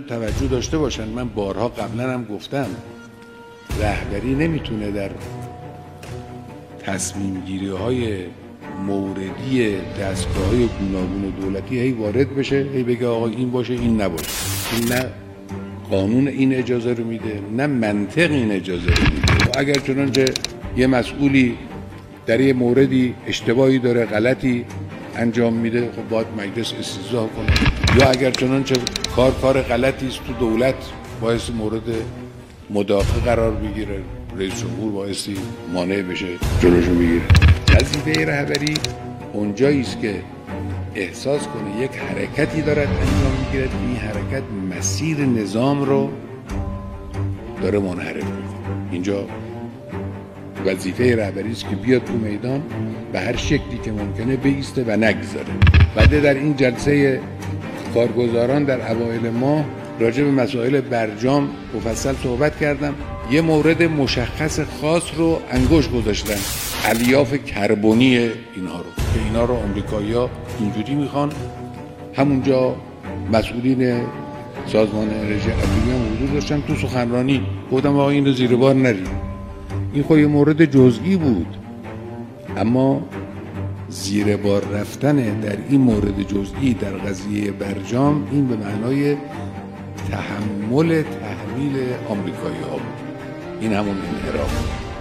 توجه داشته باشن. من بارها قبلا هم گفتم رهبری نمیتونه در تصمیم گیری های موردی دستگاه‌های گوناگون دولتی هی وارد بشه، هی بگه آقا این باشه این نباشه. این نه قانون این اجازه رو میده، نه منطق این اجازه رو میده. و اگر چنانچه یه مسئولی در یه موردی اشتباهی داره، غلطی انجام میده، خب باید مجلس استیضاح کنه. یا اگر چنانچه کار غلطی است تو دولت، باعث مورد مدافع قرار بگیره، رئیس جمهور بایستی مانع بشه جلوشو بگیره. وظیفه رهبری اونجایی است که احساس کنه یک حرکتی دارد انجام میگیرد که این حرکت مسیر نظام رو داره منحرف میکنه. اینجا وظیفه رهبری است که بیاد تو میدان به هر شکلی که ممکنه بایسته و نگذاره. بعد در این جلسه کارگزاران در اوایل ماه راجع به مسائل برجام مفصل صحبت کردم. یه مورد مشخص خاص رو انگشت گذاشتن، الیاف کربنی اینها رو، که اینا رو آمریکایی‌ها اینجوری میخوان. همونجا مسئولین سازمان انرژی اتمی هم حضور داشتن. تو سخنرانی گفتم آقا این رو زیر بار نرید. این خود یه مورد جزئی بود، اما زیر بار رفتن در این مورد جزئی در قضیه برجام این به معنای تحمل تحمیل آمریکایی‌ها بود. این همون انحراف.